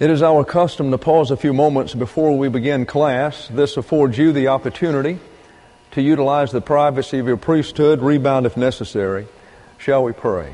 It is our custom to pause a few moments before we begin class. This affords you the opportunity to utilize the privacy of your priesthood, rebound if necessary. Shall we pray?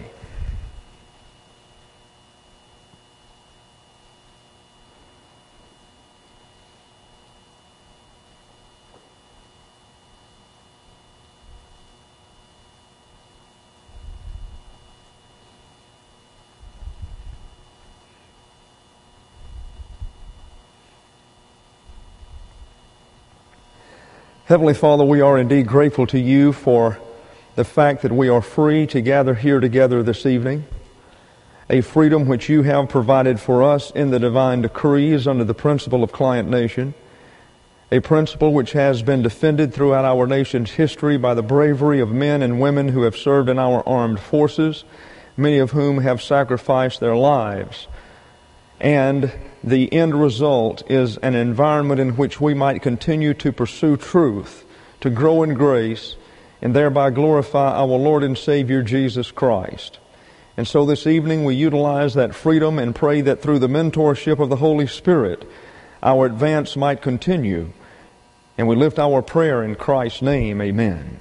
Heavenly Father, we are indeed grateful to you for the fact that we are free to gather here together this evening, a freedom which you have provided for us in the divine decrees under the principle of client nation, a principle which has been defended throughout our nation's history by the bravery of men and women who have served in our armed forces, many of whom have sacrificed their lives. And the end result is an environment in which we might continue to pursue truth, to grow in grace, and thereby glorify our Lord and Savior Jesus Christ. And so this evening we utilize that freedom and pray that through the mentorship of the Holy Spirit, our advance might continue. And we lift our prayer in Christ's name. Amen.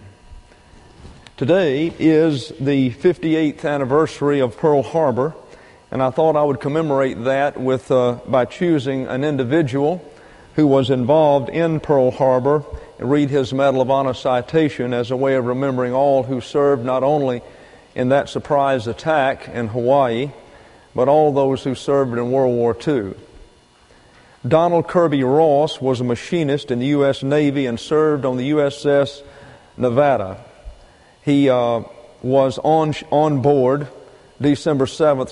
Today is the 58th anniversary of Pearl Harbor. And I thought I would commemorate that by choosing an individual who was involved in Pearl Harbor and read his Medal of Honor citation as a way of remembering all who served not only in that surprise attack in Hawaii, but all those who served in World War II. Donald Kirby Ross was a machinist in the U.S. Navy and served on the USS Nevada. He was on board December 7th,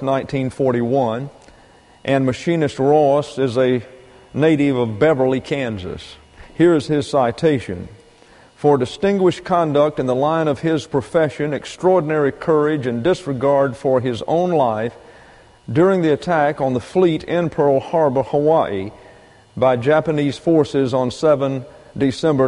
1941, and Machinist Ross is a native of Beverly, Kansas. Here is his citation. For distinguished conduct in the line of his profession, extraordinary courage, and disregard for his own life during the attack on the fleet in Pearl Harbor, Hawaii, by Japanese forces on 7 December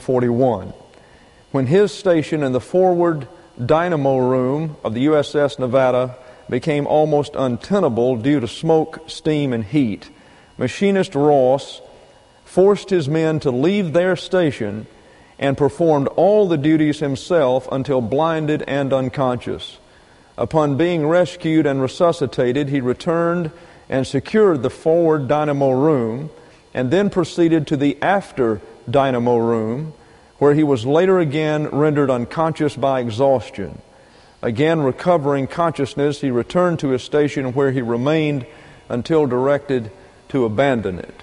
1941. When his station in the forward dynamo room of the USS Nevada became almost untenable due to smoke, steam, and heat, Machinist Ross forced his men to leave their station and performed all the duties himself until blinded and unconscious. Upon being rescued and resuscitated, he returned and secured the forward dynamo room and then proceeded to the after dynamo room, where he was later again rendered unconscious by exhaustion. Again recovering consciousness, he returned to his station where he remained until directed to abandon it.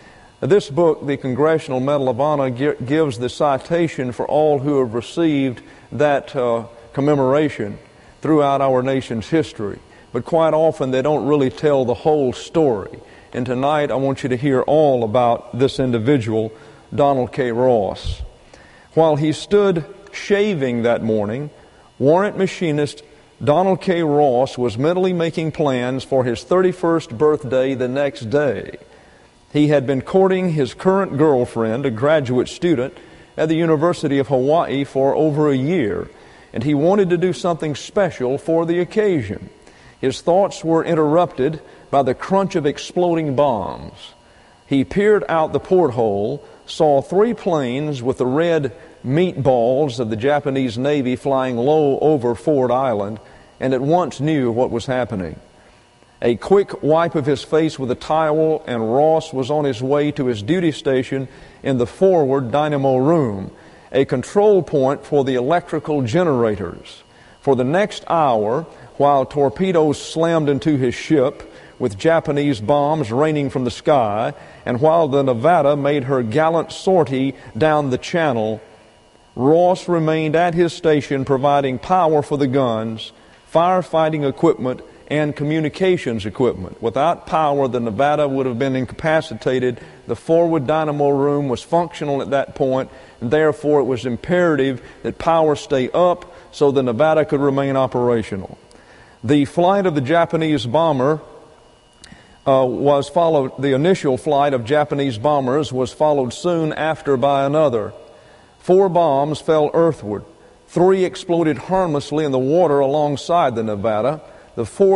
This book, the Congressional Medal of Honor, gives the citation for all who have received that commemoration throughout our nation's history. But quite often they don't really tell the whole story. And tonight I want you to hear all about this individual, Donald K. Ross. While he stood shaving that morning, warrant machinist Donald K. Ross was mentally making plans for his 31st birthday the next day. He had been courting his current girlfriend, a graduate student at the University of Hawaii, for over a year, and he wanted to do something special for the occasion. His thoughts were interrupted by the crunch of exploding bombs. He peered out the porthole, saw 3 planes with the red meatballs of the Japanese Navy flying low over Ford Island, and at once knew what was happening. A quick wipe of his face with a towel, and Ross was on his way to his duty station in the forward dynamo room, a control point for the electrical generators. For the next hour, while torpedoes slammed into his ship, with Japanese bombs raining from the sky, and while the Nevada made her gallant sortie down the channel, Ross remained at his station providing power for the guns, firefighting equipment, and communications equipment. Without power, the Nevada would have been incapacitated. The forward dynamo room was functional at that point, and therefore it was imperative that power stay up so the Nevada could remain operational. The flight of the Japanese bomber the initial flight of Japanese bombers was followed soon after by another. 4 bombs fell earthward. 3 exploded harmlessly in the water alongside the Nevada. The 4th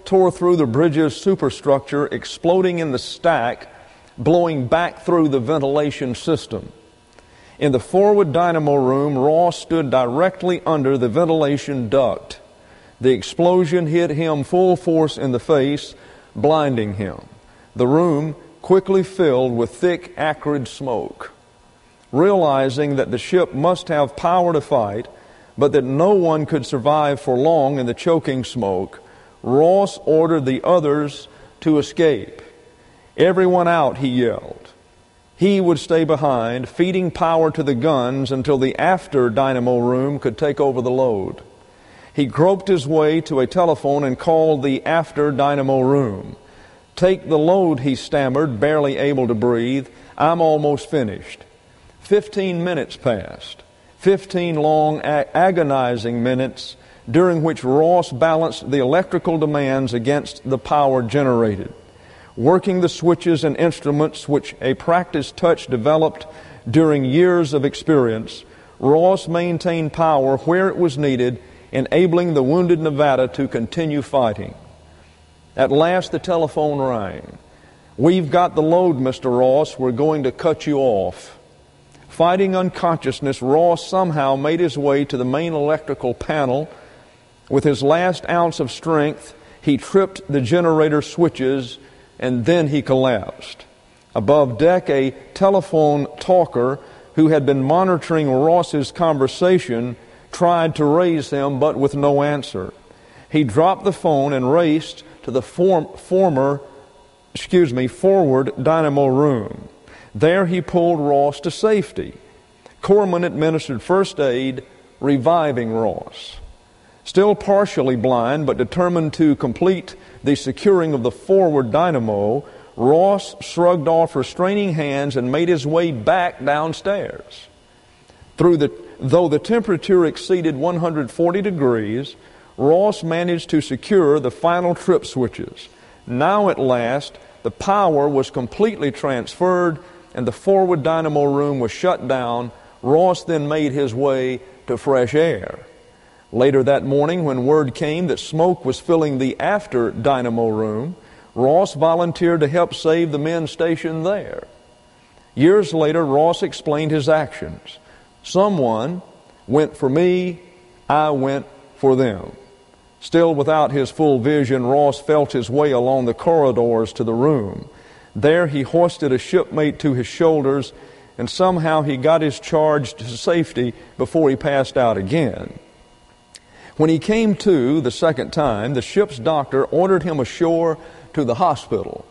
tore through the bridge's superstructure, exploding in the stack, blowing back through the ventilation system. In the forward dynamo room, Ross stood directly under the ventilation duct. The explosion hit him full force in the face, blinding him. The room quickly filled with thick, acrid smoke. Realizing that the ship must have power to fight, but that no one could survive for long in the choking smoke, Ross ordered the others to escape. "Everyone out," he yelled. He would stay behind, feeding power to the guns until the after dynamo room could take over the load. He groped his way to a telephone and called the after dynamo room. "Take the load," he stammered, barely able to breathe. "I'm almost finished." 15 minutes passed. 15 long, agonizing minutes during which Ross balanced the electrical demands against the power generated. Working the switches and instruments which a practiced touch developed during years of experience, Ross maintained power where it was needed, enabling the wounded Nevada to continue fighting. At last the telephone rang. "We've got the load, Mr. Ross. We're going to cut you off." Fighting unconsciousness, Ross somehow made his way to the main electrical panel. With his last ounce of strength, he tripped the generator switches, and then he collapsed. Above deck, a telephone talker who had been monitoring Ross's conversation tried to raise him, but with no answer. He dropped the phone and raced to the forward dynamo room. There he pulled Ross to safety. Corpsman administered first aid, reviving Ross. Still partially blind, but determined to complete the securing of the forward dynamo, Ross shrugged off restraining hands and made his way back downstairs. Though the temperature exceeded 140 degrees, Ross managed to secure the final trip switches. Now at last, the power was completely transferred and the forward dynamo room was shut down. Ross then made his way to fresh air. Later that morning, when word came that smoke was filling the after dynamo room, Ross volunteered to help save the men stationed there. Years later, Ross explained his actions. "Someone went for me, I went for them." Still without his full vision, Ross felt his way along the corridors to the room. There he hoisted a shipmate to his shoulders, and somehow he got his charge to safety before he passed out again. When he came to the second time, the ship's doctor ordered him ashore to the hospital.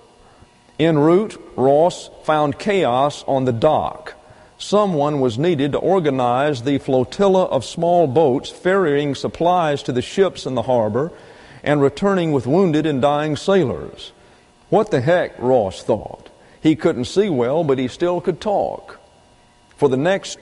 En route, Ross found chaos on the dock. Someone was needed to organize the flotilla of small boats ferrying supplies to the ships in the harbor and returning with wounded and dying sailors. What the heck, Ross thought. He couldn't see well, but he still could talk. For the next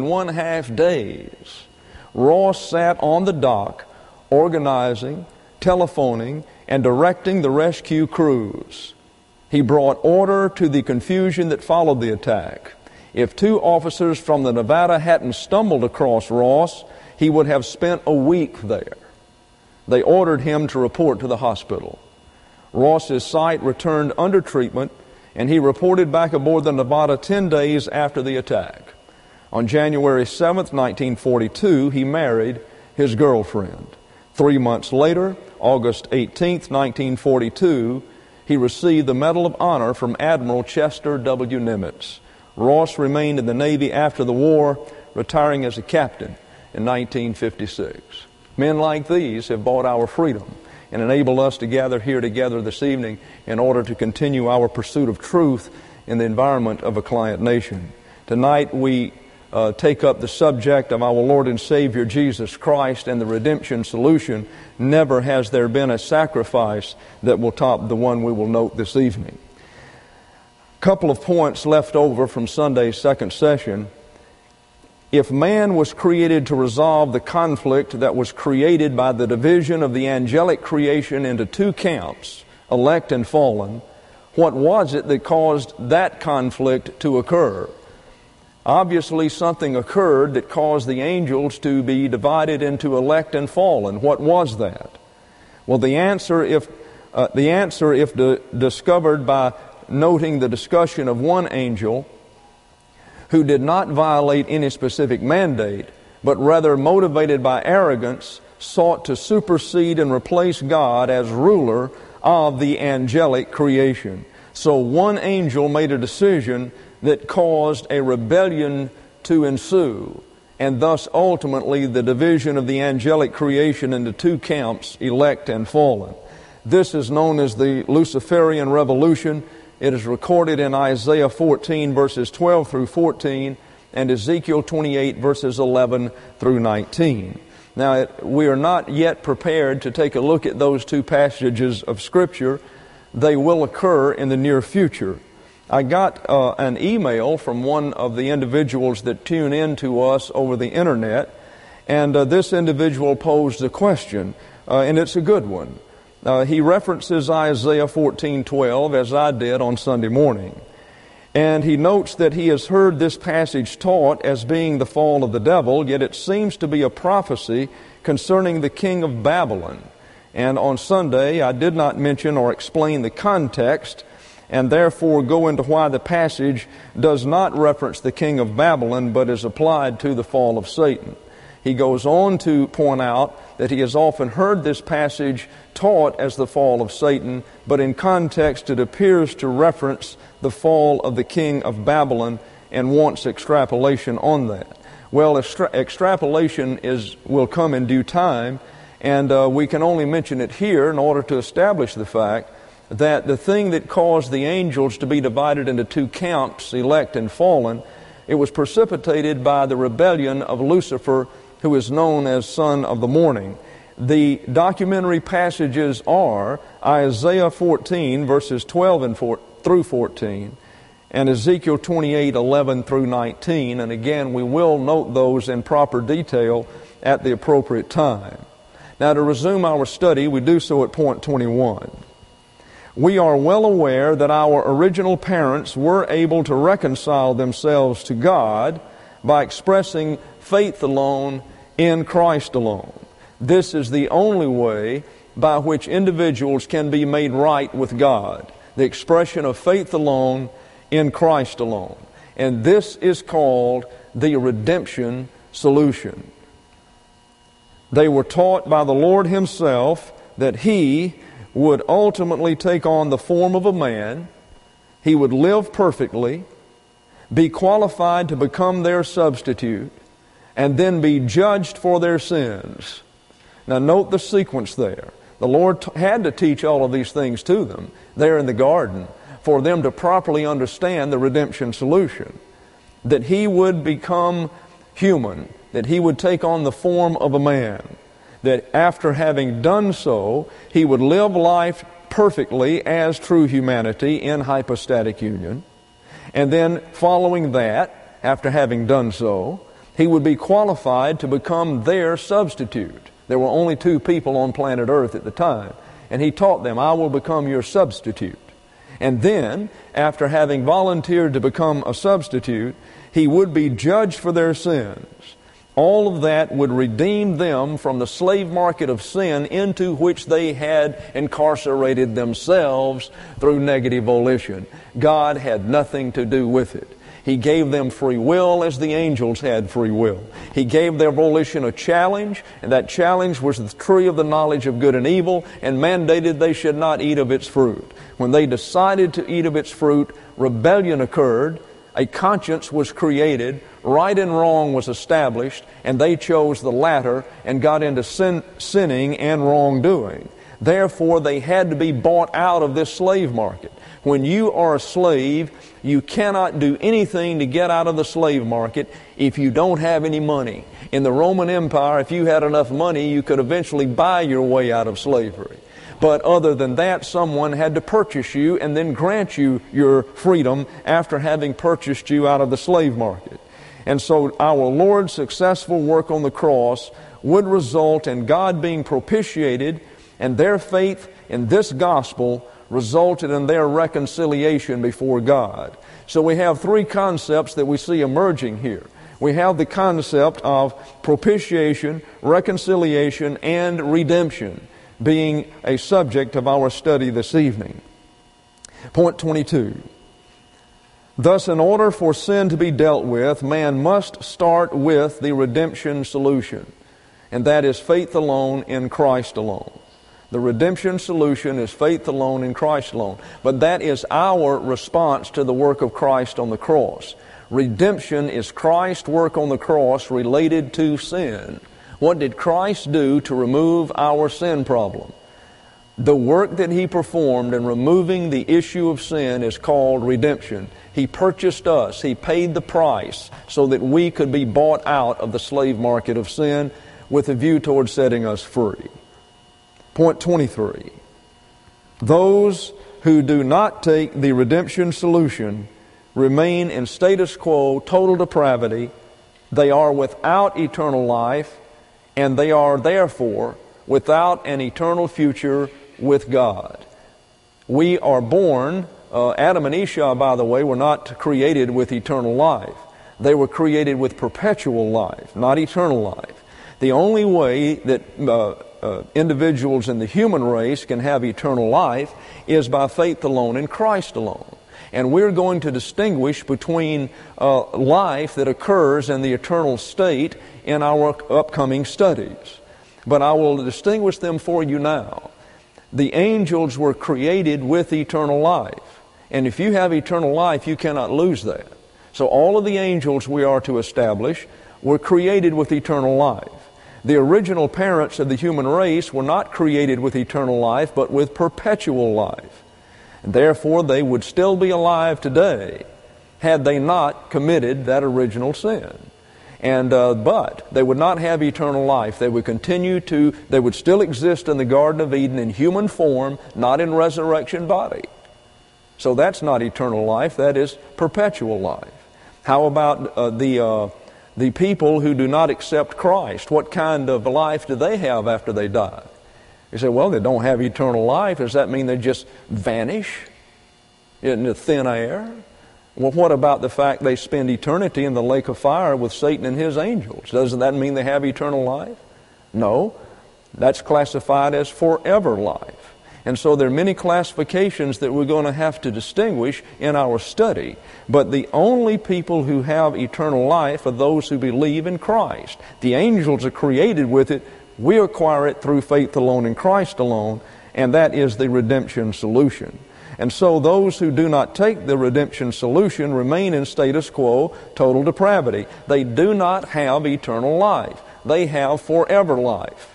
2.5 days, Ross sat on the dock, organizing, telephoning, and directing the rescue crews. He brought order to the confusion that followed the attack. If 2 officers from the Nevada hadn't stumbled across Ross, he would have spent a week there. They ordered him to report to the hospital. Ross's sight returned under treatment, and he reported back aboard the Nevada 10 days after the attack. On January 7th, 1942, he married his girlfriend. 3 months later, August 18th, 1942, he received the Medal of Honor from Admiral Chester W. Nimitz. Ross remained in the Navy after the war, retiring as a captain in 1956. Men like these have bought our freedom and enabled us to gather here together this evening in order to continue our pursuit of truth in the environment of a client nation. Tonight we take up the subject of our Lord and Savior Jesus Christ and the redemption solution. Never has there been a sacrifice that will top the one we will note this evening. Couple of points left over from Sunday's second session. If man was created to resolve the conflict that was created by the division of the angelic creation into 2 camps, elect and fallen, what was it that caused that conflict to occur? Obviously, something occurred that caused the angels to be divided into elect and fallen. What was that? Well, the answer, if The answer, if discovered by noting the discussion of one angel who did not violate any specific mandate, but rather motivated by arrogance, sought to supersede and replace God as ruler of the angelic creation. So one angel made a decision that caused a rebellion to ensue, and thus ultimately the division of the angelic creation into two camps, elect and fallen. This is known as the Luciferian Revolution. It is recorded in Isaiah 14 verses 12 through 14 and Ezekiel 28 verses 11 through 19. Now, we are not yet prepared to take a look at those two passages of Scripture. They will occur in the near future. I got an email from one of the individuals that tune in to us over the internet, and this individual posed a question, and it's a good one. He references Isaiah 14:12 as I did on Sunday morning. And he notes that he has heard this passage taught as being the fall of the devil, yet it seems to be a prophecy concerning the king of Babylon. And on Sunday, I did not mention or explain the context, and therefore go into why the passage does not reference the king of Babylon, but is applied to the fall of Satan. He goes on to point out that he has often heard this passage taught as the fall of Satan, but in context it appears to reference the fall of the king of Babylon and wants extrapolation on that. Well, extrapolation will come in due time, and we can only mention it here in order to establish the fact that the thing that caused the angels to be divided into two camps, elect and fallen, it was precipitated by the rebellion of Lucifer, who is known as Son of the Morning. The documentary passages are Isaiah 14, verses 12 through 14, and Ezekiel 28, 11 through 19. And again, we will note those in proper detail at the appropriate time. Now, to resume our study, we do so at point 21. We are well aware that our original parents were able to reconcile themselves to God by expressing faith alone in Christ alone. This is the only way by which individuals can be made right with God. The expression of faith alone in Christ alone. And this is called the redemption solution. They were taught by the Lord Himself that He would ultimately take on the form of a man. He would live perfectly, be qualified to become their substitute, and then be judged for their sins. Now note the sequence there. The Lord had to teach all of these things to them there in the garden for them to properly understand the redemption solution. That He would become human, that He would take on the form of a man, that after having done so, He would live life perfectly as true humanity in hypostatic union. And then following that, after having done so, He would be qualified to become their substitute. There were only two people on planet Earth at the time. And He taught them, I will become your substitute. And then, after having volunteered to become a substitute, He would be judged for their sins. All of that would redeem them from the slave market of sin into which they had incarcerated themselves through negative volition. God had nothing to do with it. He gave them free will as the angels had free will. He gave their volition a challenge, and that challenge was the tree of the knowledge of good and evil, and mandated they should not eat of its fruit. When they decided to eat of its fruit, rebellion occurred, a conscience was created, right and wrong was established, and they chose the latter and got into sinning and wrongdoing. Therefore, they had to be bought out of this slave market. When you are a slave, you cannot do anything to get out of the slave market if you don't have any money. In the Roman Empire, if you had enough money, you could eventually buy your way out of slavery. But other than that, someone had to purchase you and then grant you your freedom after having purchased you out of the slave market. And so our Lord's successful work on the cross would result in God being propitiated, and their faith in this gospel resulted in their reconciliation before God. So we have three concepts that we see emerging here. We have the concept of propitiation, reconciliation, and redemption. being a subject of our study this evening. Point 22. Thus, in order for sin to be dealt with, man must start with the redemption solution, and that is faith alone in Christ alone. The redemption solution is faith alone in Christ alone. But that is our response to the work of Christ on the cross. Redemption is Christ's work on the cross related to sin. What did Christ do to remove our sin problem? The work that He performed in removing the issue of sin is called redemption. He purchased us. He paid the price so that we could be bought out of the slave market of sin with a view towards setting us free. Point 23. Those who do not take the redemption solution remain in status quo, total depravity. They are without eternal life, and they are therefore without an eternal future with God. We are born, Adam and Esau, by the way, were not created with eternal life. They were created with perpetual life, not eternal life. The only way that individuals in the human race can have eternal life is by faith alone in Christ alone. And we're going to distinguish between life that occurs in the eternal state in our upcoming studies. But I will distinguish them for you now. The angels were created with eternal life. And if you have eternal life, you cannot lose that. So all of the angels we are to establish were created with eternal life. The original parents of the human race were not created with eternal life, but with perpetual life. And therefore, they would still be alive today had they not committed that original sin. But they would not have eternal life. They would they would still exist in the Garden of Eden in human form, not in resurrection body. So that's not eternal life, that is perpetual life. How about the people who do not accept Christ? What kind of life do they have after they die? You say, well, they don't have eternal life. Does that mean they just vanish into thin air? Well, what about the fact they spend eternity in the lake of fire with Satan and his angels? Doesn't that mean they have eternal life? No. That's classified as forever life. And so there are many classifications that we're going to have to distinguish in our study. But the only people who have eternal life are those who believe in Christ. The angels are created with it. We acquire it through faith alone in Christ alone, and that is the redemption solution. And so those who do not take the redemption solution remain in status quo, total depravity. They do not have eternal life. They have forever life.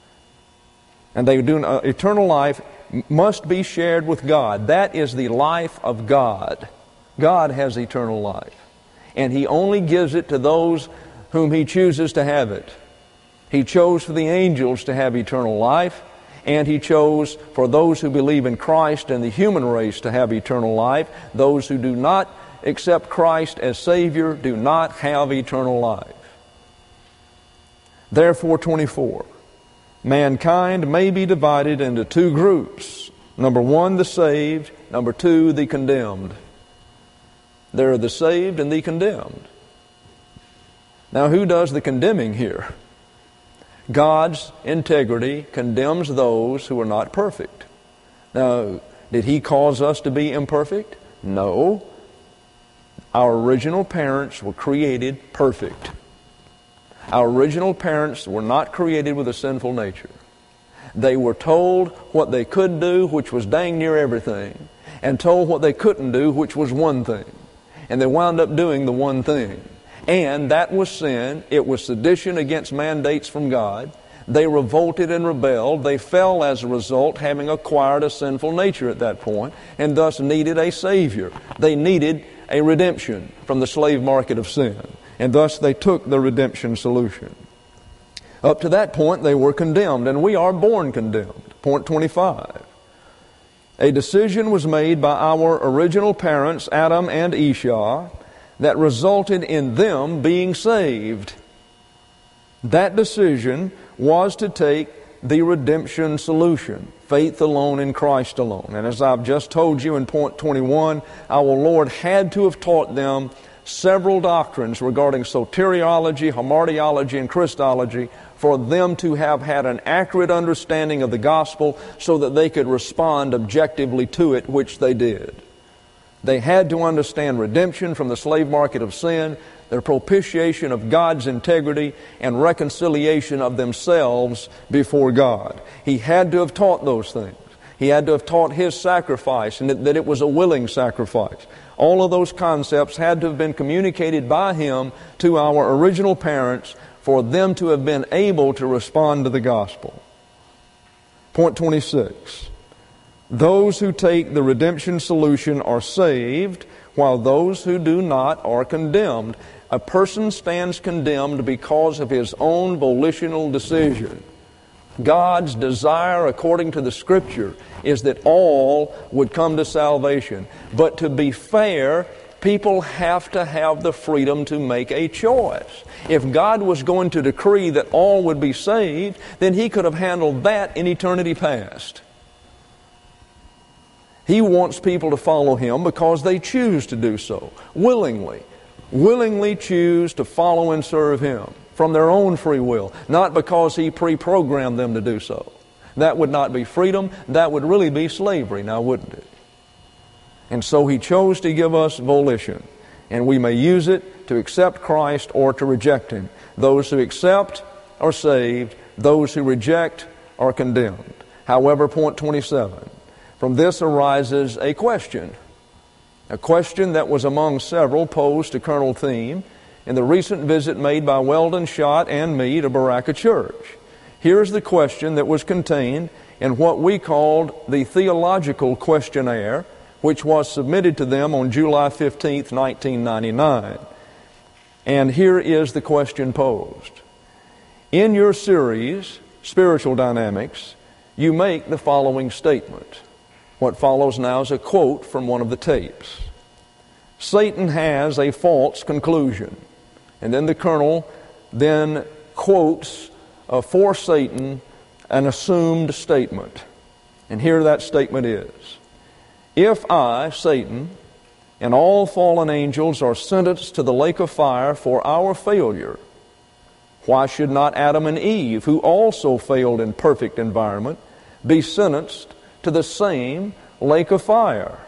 And eternal life must be shared with God. That is the life of God. God has eternal life. And He only gives it to those whom He chooses to have it. He chose for the angels to have eternal life, and He chose for those who believe in Christ and the human race to have eternal life. Those who do not accept Christ as Savior do not have eternal life. Therefore, 24. Mankind may be divided into two groups. Number one, the saved. Number two, the condemned. There are the saved and the condemned. Now, who does the condemning here? God's integrity condemns those who are not perfect. Now, did He cause us to be imperfect? No. Our original parents were created perfect. Our original parents were not created with a sinful nature. They were told what they could do, which was dang near everything, and told what they couldn't do, which was one thing. And they wound up doing the one thing. And that was sin. It was sedition against mandates from God. They revolted and rebelled. They fell as a result, having acquired a sinful nature at that point, and thus needed a Savior. They needed a redemption from the slave market of sin. And thus they took the redemption solution. Up to that point, they were condemned, and we are born condemned. Point 25. A decision was made by our original parents, Adam and Esau, that resulted in them being saved. That decision was to take the redemption solution, faith alone in Christ alone. And as I've just told you in point 21, our Lord had to have taught them several doctrines regarding soteriology, hamartiology, and Christology for them to have had an accurate understanding of the gospel so that they could respond objectively to it, which they did. They had to understand redemption from the slave market of sin, the propitiation of God's integrity, and reconciliation of themselves before God. He had to have taught those things. He had to have taught His sacrifice and that it was a willing sacrifice. All of those concepts had to have been communicated by Him to our original parents for them to have been able to respond to the gospel. Point 26. Those who take the redemption solution are saved, while those who do not are condemned. A person stands condemned because of his own volitional decision. God's desire, according to the Scripture, is that all would come to salvation. But to be fair, people have to have the freedom to make a choice. If God was going to decree that all would be saved, then He could have handled that in eternity past. He wants people to follow Him because they choose to do so, willingly choose to follow and serve Him from their own free will, not because He pre-programmed them to do so. That would not be freedom. That would really be slavery, now wouldn't it? And so He chose to give us volition, and we may use it to accept Christ or to reject Him. Those who accept are saved. Those who reject are condemned. However, point 27, from this arises a question that was among several posed to Colonel Thiem in the recent visit made by Weldon Schott and me to Baraka Church. Here's the question that was contained in what we called the theological questionnaire, which was submitted to them on July 15th, 1999. And here is the question posed. In your series, Spiritual Dynamics, you make the following statement. What follows now is a quote from one of the tapes. Satan has a false conclusion. And then the colonel then quotes for Satan an assumed statement. And here that statement is. If I, Satan, and all fallen angels are sentenced to the lake of fire for our failure, why should not Adam and Eve, who also failed in perfect environment, be sentenced to the same lake of fire?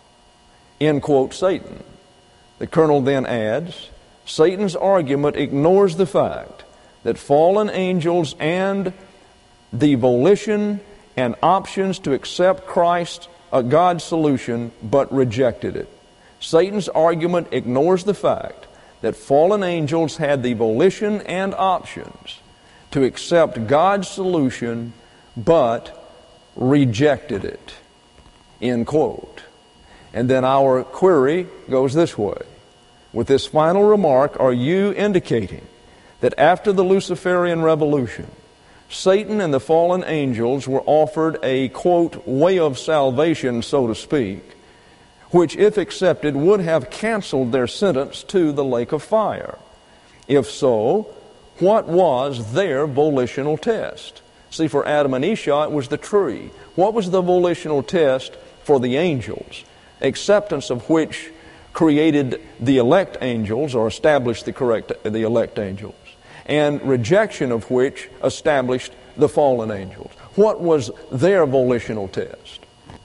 End quote, Satan. The colonel then adds, Satan's argument ignores the fact that fallen angels and the volition and options to accept Christ, God's solution, but rejected it. Satan's argument ignores the fact that fallen angels had the volition and options to accept God's solution, but rejected it. End quote. And then our query goes this way. With this final remark, are you indicating that after the Luciferian revolution, Satan and the fallen angels were offered a, quote, way of salvation, so to speak, which, if accepted, would have canceled their sentence to the lake of fire? If so, what was their volitional test? See, for Adam and Esau, it was the tree. What was the volitional test for the angels? Acceptance of which created the elect angels, or established the elect angels, and rejection of which established the fallen angels. What was their volitional test?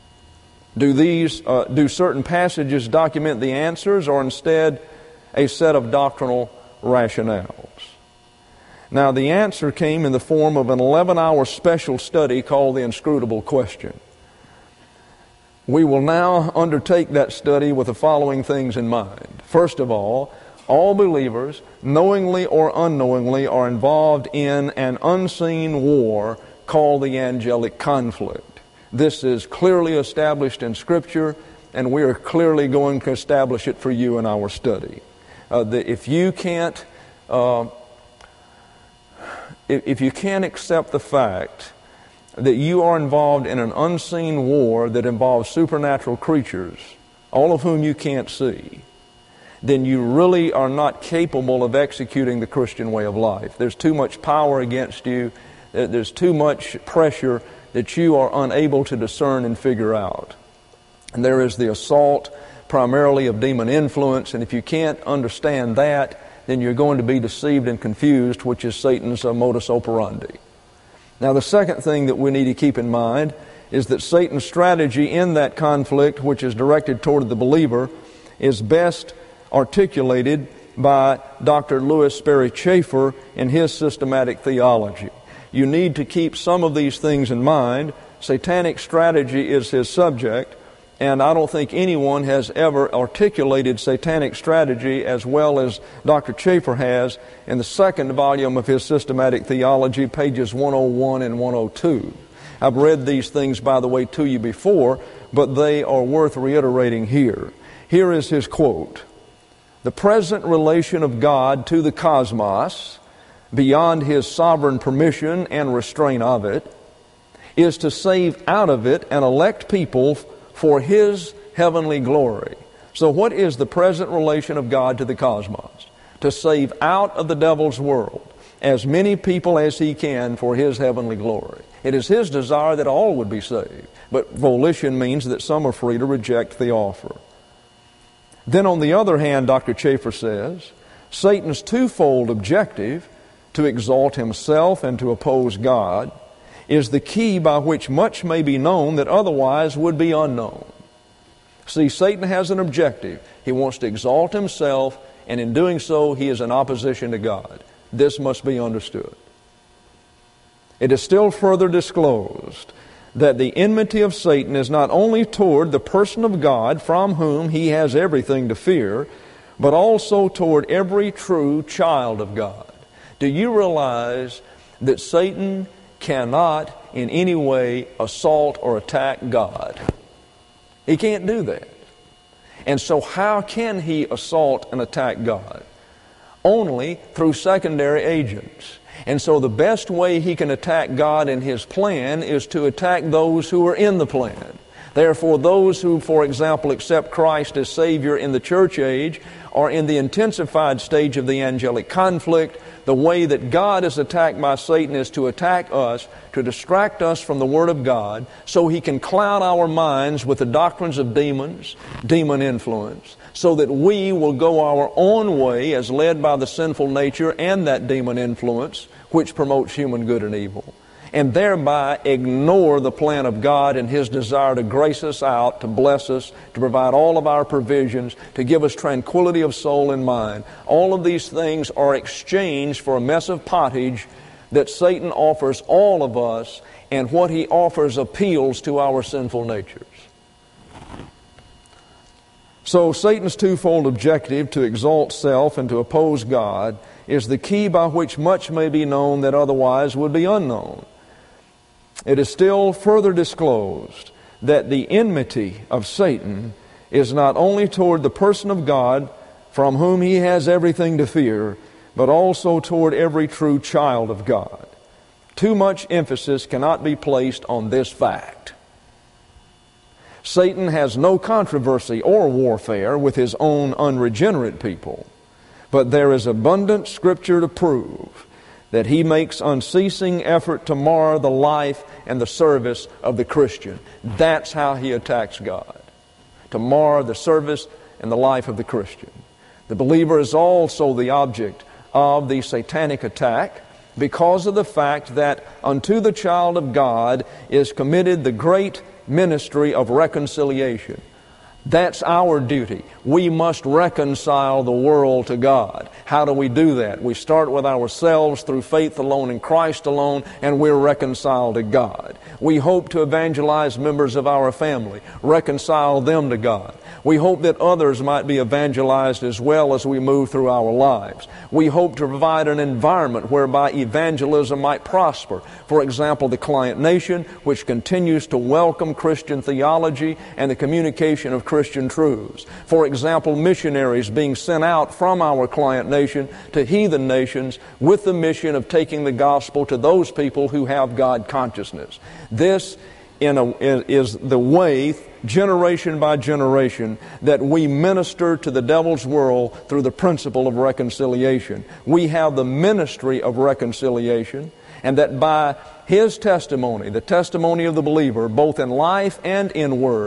Do certain passages document the answers, or instead a set of doctrinal rationales? Now, the answer came in the form of an 11-hour special study called The Inscrutable Question. We will now undertake that study with the following things in mind. First of all believers, knowingly or unknowingly, are involved in an unseen war called the angelic conflict. This is clearly established in Scripture, and we are clearly going to establish it for you in our study. If you can't accept the fact that you are involved in an unseen war that involves supernatural creatures, all of whom you can't see, then you really are not capable of executing the Christian way of life. There's too much power against you. There's too much pressure that you are unable to discern and figure out. And there is the assault primarily of demon influence, and if you can't understand that, then you're going to be deceived and confused, which is Satan's modus operandi. Now, the second thing that we need to keep in mind is that Satan's strategy in that conflict, which is directed toward the believer, is best articulated by Dr. Louis Sperry Chafer in his systematic theology. You need to keep some of these things in mind. Satanic strategy is his subject, and I don't think anyone has ever articulated satanic strategy as well as Dr. Chafer has in the second volume of his systematic theology, pages 101 and 102. I've read these things, by the way, to you before, but they are worth reiterating here. Here is his quote: "The present relation of God to the cosmos, beyond His sovereign permission and restraint of it, is to save out of it and elect people for His heavenly glory." So what is the present relation of God to the cosmos? To save out of the devil's world as many people as He can for His heavenly glory. It is His desire that all would be saved, but volition means that some are free to reject the offer. Then on the other hand, Dr. Chafer says, Satan's twofold objective, to exalt himself and to oppose God, is the key by which much may be known that otherwise would be unknown. See, Satan has an objective. He wants to exalt himself, and in doing so, he is in opposition to God. This must be understood. It is still further disclosed that the enmity of Satan is not only toward the person of God, from whom he has everything to fear, but also toward every true child of God. Do you realize that Satan cannot in any way assault or attack God? He can't do that. And so how can he assault and attack God? Only through secondary agents. And so the best way he can attack God in his plan is to attack those who are in the plan. Therefore, those who, for example, accept Christ as Savior in the church age are in the intensified stage of the angelic conflict. The way that God is attacked by Satan is to attack us, to distract us from the Word of God, so he can cloud our minds with the doctrines of demons, demon influence, so that we will go our own way as led by the sinful nature and that demon influence, which promotes human good and evil, and thereby ignore the plan of God and His desire to grace us out, to bless us, to provide all of our provisions, to give us tranquility of soul and mind. All of these things are exchanged for a mess of pottage that Satan offers all of us, and what he offers appeals to our sinful natures. So Satan's twofold objective, to exalt self and to oppose God, is the key by which much may be known that otherwise would be unknown. It is still further disclosed that the enmity of Satan is not only toward the person of God, from whom he has everything to fear, but also toward every true child of God. Too much emphasis cannot be placed on this fact. Satan has no controversy or warfare with his own unregenerate people, but there is abundant Scripture to prove that he makes unceasing effort to mar the life and the service of the Christian. That's how he attacks God, to mar the service and the life of the Christian. The believer is also the object of the satanic attack because of the fact that unto the child of God is committed the great ministry of reconciliation. That's our duty. We must reconcile the world to God. How do we do that? We start with ourselves through faith alone in Christ alone, and we're reconciled to God. We hope to evangelize members of our family, reconcile them to God. We hope that others might be evangelized as well as we move through our lives. We hope to provide an environment whereby evangelism might prosper. For example, the client nation, which continues to welcome Christian theology and the communication of Christian truths. For example, missionaries being sent out from our client nation to heathen nations with the mission of taking the gospel to those people who have God consciousness. This is the way, generation by generation, that we minister to the devil's world through the principle of reconciliation. We have the ministry of reconciliation, and that by his testimony, the testimony of the believer, both in life and in word,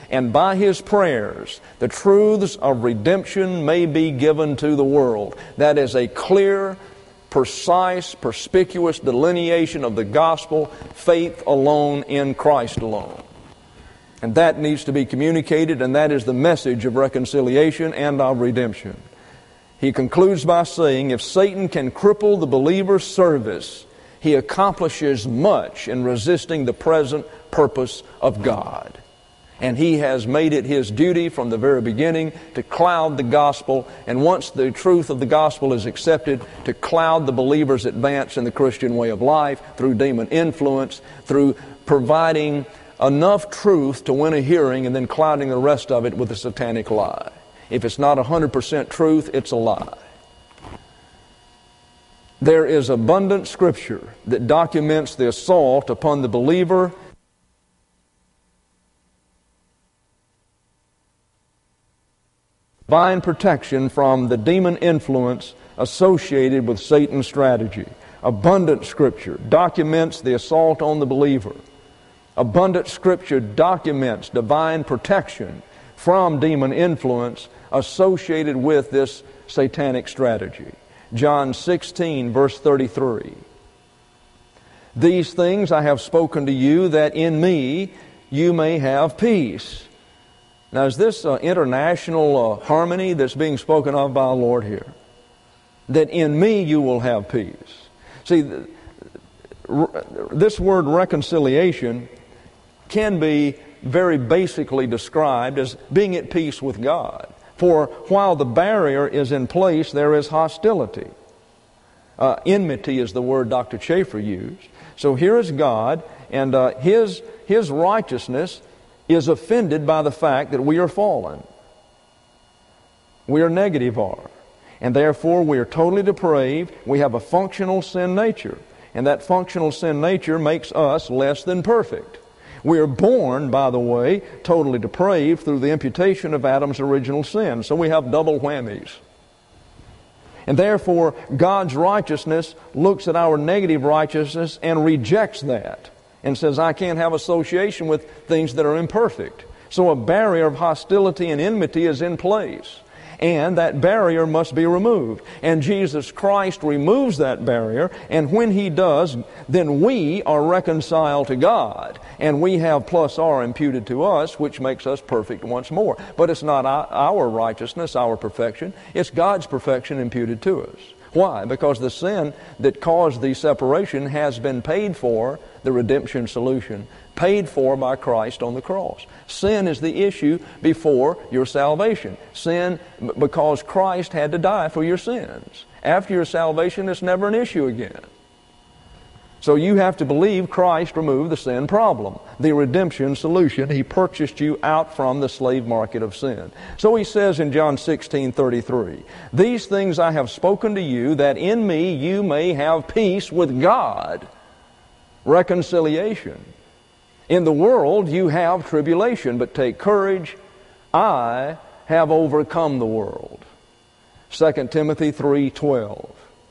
and by His prayers, the truths of redemption may be given to the world. That is a clear, precise, perspicuous delineation of the gospel, faith alone in Christ alone. And that needs to be communicated, and that is the message of reconciliation and of redemption. He concludes by saying, if Satan can cripple the believer's service, he accomplishes much in resisting the present purpose of God. And he has made it his duty from the very beginning to cloud the gospel, and once the truth of the gospel is accepted, to cloud the believer's advance in the Christian way of life through demon influence, through providing enough truth to win a hearing and then clouding the rest of it with a satanic lie. If it's not 100% truth, it's a lie. There is abundant Scripture that documents the assault upon the believer divine protection from the demon influence associated with Satan's strategy. Abundant Scripture documents the assault on the believer. Abundant Scripture documents divine protection from demon influence associated with this satanic strategy. John 16, verse 33. These things I have spoken to you, that in me you may have peace. Now, is this international harmony that's being spoken of by the Lord here? That in me you will have peace. See, this word reconciliation can be very basically described as being at peace with God. For while the barrier is in place, there is hostility. Enmity is the word Dr. Chafer used. So here is God, and His righteousness is offended by the fact that we are fallen. We are negative are. And therefore we are totally depraved. We have a functional sin nature. And that functional sin nature makes us less than perfect. We are born, by the way, totally depraved through the imputation of Adam's original sin. So we have double whammies. And therefore, God's righteousness looks at our negative righteousness and rejects that and says, I can't have association with things that are imperfect. So a barrier of hostility and enmity is in place. And that barrier must be removed. And Jesus Christ removes that barrier, and when He does, then we are reconciled to God, and we have plus R imputed to us, which makes us perfect once more. But it's not our righteousness, our perfection. It's God's perfection imputed to us. Why? Because the sin that caused the separation has been paid for, the redemption solution, paid for by Christ on the cross. Sin is the issue before your salvation. Sin, because Christ had to die for your sins. After your salvation, it's never an issue again. So you have to believe Christ removed the sin problem, the redemption solution. He purchased you out from the slave market of sin. So He says in John 16:33, these things I have spoken to you, that in me you may have peace with God. Reconciliation. In the world you have tribulation, but take courage, I have overcome the world. 2 Timothy 3:12.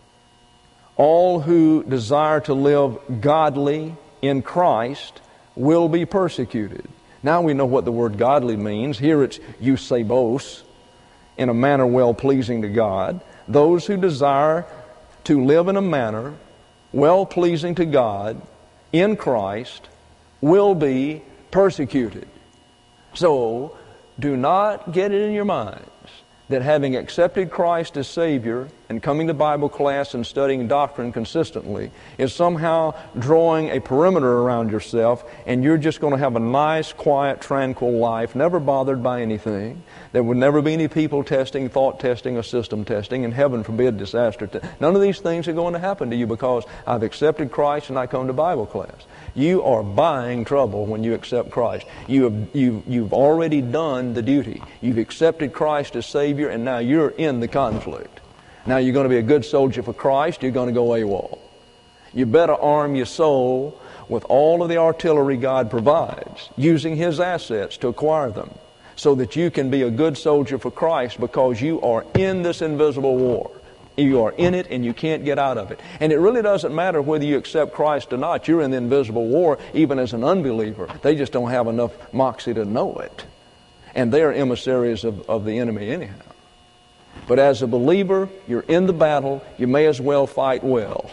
All who desire to live godly in Christ will be persecuted. Now we know what the word godly means. Here it's eusebos, in a manner well-pleasing to God. Those who desire to live in a manner well-pleasing to God in Christ will be persecuted. So, do not get it in your minds that having accepted Christ as Savior and coming to Bible class and studying doctrine consistently is somehow drawing a perimeter around yourself, and you're just going to have a nice, quiet, tranquil life, never bothered by anything. There would never be any people testing, thought testing, or system testing, and heaven forbid disaster. None of these things are going to happen to you because I've accepted Christ and I come to Bible class. You are buying trouble when you accept Christ. You've already done the duty. You've accepted Christ as Savior, and now you're in the conflict. Now you're going to be a good soldier for Christ. You're going to go AWOL. You better arm your soul with all of the artillery God provides, using His assets to acquire them, so that you can be a good soldier for Christ, because you are in this invisible war. You are in it and you can't get out of it. And it really doesn't matter whether you accept Christ or not. You're in the invisible war even as an unbeliever. They just don't have enough moxie to know it. And they are emissaries of the enemy anyhow. But as a believer, you're in the battle, you may as well fight well.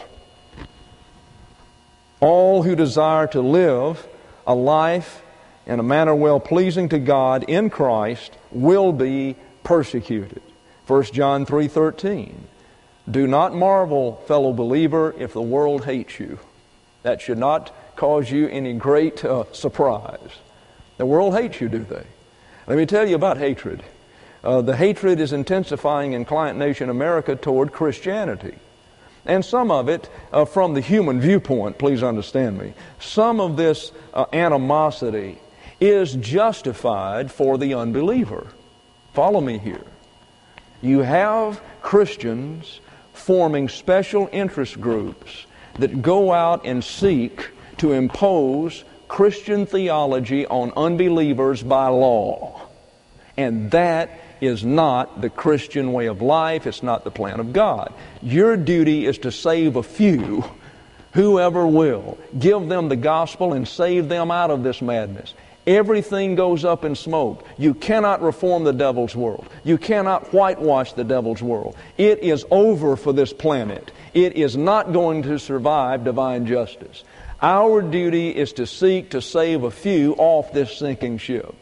All who desire to live a life in a manner well-pleasing to God in Christ will be persecuted. 1 John 3:13. Do not marvel, fellow believer, if the world hates you. That should not cause you any great surprise. The world hates you, do they? Let me tell you about hatred. The hatred is intensifying in Client Nation America toward Christianity. And some of it, from the human viewpoint, please understand me, some of this animosity is justified for the unbeliever. Follow me here. You have Christians forming special interest groups that go out and seek to impose Christian theology on unbelievers by law. And that is not the Christian way of life. It's not the plan of God. Your duty is to save a few, whoever will. Give them the gospel and save them out of this madness. Everything goes up in smoke. You cannot reform the devil's world. You cannot whitewash the devil's world. It is over for this planet. It is not going to survive divine justice. Our duty is to seek to save a few off this sinking ship.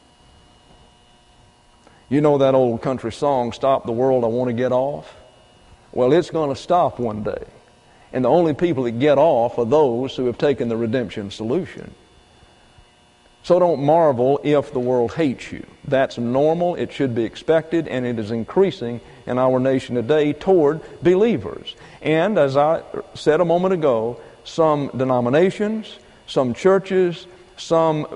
You know that old country song, "Stop the World, I Want to Get Off"? Well, it's going to stop one day. And the only people that get off are those who have taken the redemption solution. So don't marvel if the world hates you. That's normal, it should be expected, and it is increasing in our nation today toward believers. And as I said a moment ago, some denominations, some churches, some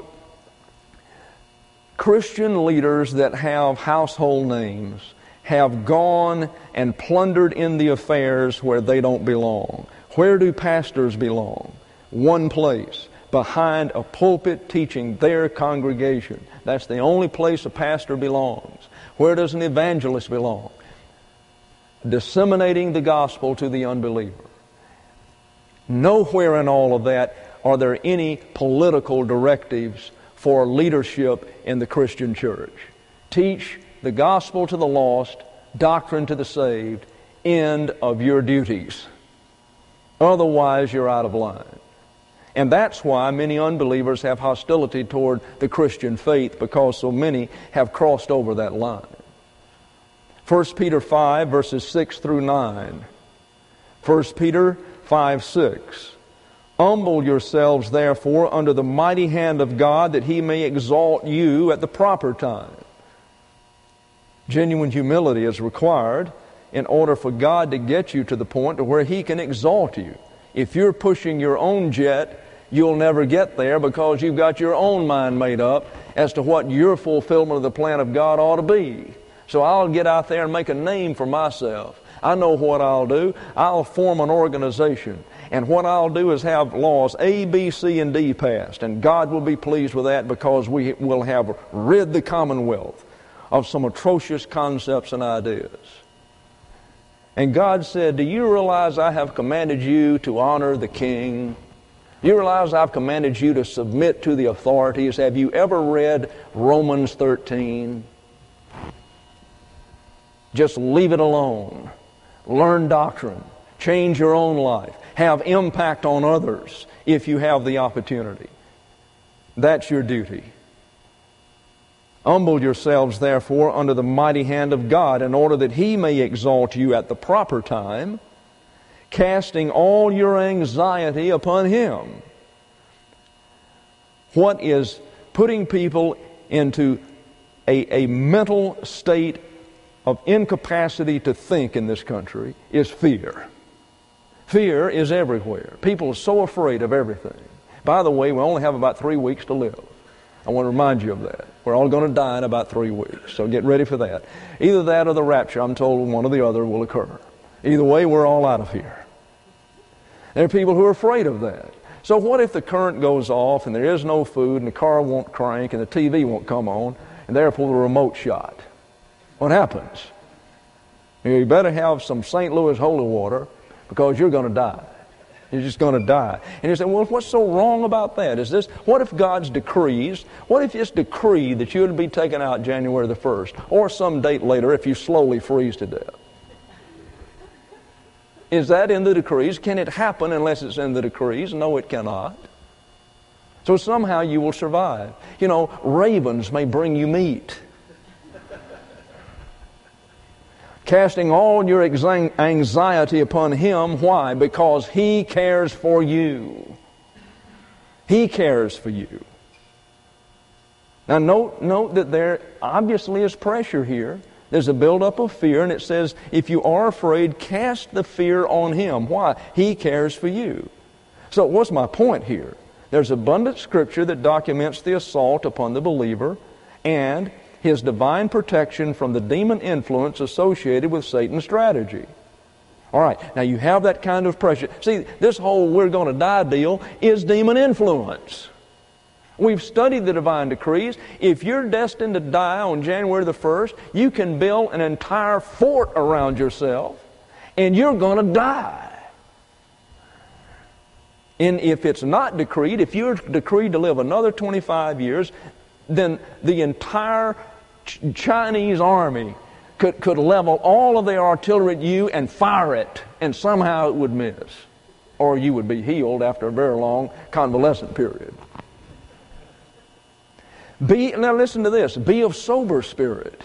Christian leaders that have household names have gone and plundered in the affairs where they don't belong. Where do pastors belong? One place. Behind a pulpit teaching their congregation. That's the only place a pastor belongs. Where does an evangelist belong? Disseminating the gospel to the unbeliever. Nowhere in all of that are there any political directives for leadership in the Christian church. Teach the gospel to the lost, doctrine to the saved, end of your duties. Otherwise, you're out of line. And that's why many unbelievers have hostility toward the Christian faith, because so many have crossed over that line. 1 Peter 5, verses 6 through 9. 1 Peter 5:6. Humble yourselves, therefore, under the mighty hand of God, that He may exalt you at the proper time. Genuine humility is required in order for God to get you to the point to where He can exalt you. If you're pushing your own jet, you'll never get there, because you've got your own mind made up as to what your fulfillment of the plan of God ought to be. So I'll get out there and make a name for myself. I know what I'll do. I'll form an organization. And what I'll do is have laws A, B, C, and D passed. And God will be pleased with that, because we will have rid the Commonwealth of some atrocious concepts and ideas. And God said, do you realize I have commanded you to honor the king? You realize I've commanded you to submit to the authorities? Have you ever read Romans 13? Just leave it alone. Learn doctrine. Change your own life. Have impact on others if you have the opportunity. That's your duty. Humble yourselves, therefore, under the mighty hand of God, in order that He may exalt you at the proper time, casting all your anxiety upon Him. What is putting people into a mental state of incapacity to think in this country is fear. Fear is everywhere. People are so afraid of everything. By the way, we only have about 3 weeks to live. I want to remind you of that. We're all going to die in about 3 weeks, so get ready for that. Either that or the rapture, I'm told one or the other will occur. Either way, we're all out of here. There are people who are afraid of that. So what if the current goes off and there is no food and the car won't crank and the TV won't come on and therefore the remote shot? What happens? You better have some St. Louis holy water, because you're going to die. You're just going to die. And you say, well, what's so wrong about that? What if God's decrees, what if it's decreed that you would be taken out January the 1st or some date later if you slowly freeze to death? Is that in the decrees? Can it happen unless it's in the decrees? No, it cannot. So somehow you will survive. You know, ravens may bring you meat. Casting all your anxiety upon Him. Why? Because He cares for you. He cares for you. Now note that there obviously is pressure here. There's a buildup of fear, and it says, if you are afraid, cast the fear on Him. Why? He cares for you. So what's my point here? There's abundant Scripture that documents the assault upon the believer and His divine protection from the demon influence associated with Satan's strategy. All right, now you have that kind of pressure. See, this whole we're going to die deal is demon influence. We've studied the divine decrees. If you're destined to die on January the 1st, you can build an entire fort around yourself, and you're going to die. And if it's not decreed, if you're decreed to live another 25 years, then the entire Chinese army could level all of their artillery at you and fire it, and somehow it would miss. Or you would be healed after a very long convalescent period. Now listen to this. Be of sober spirit.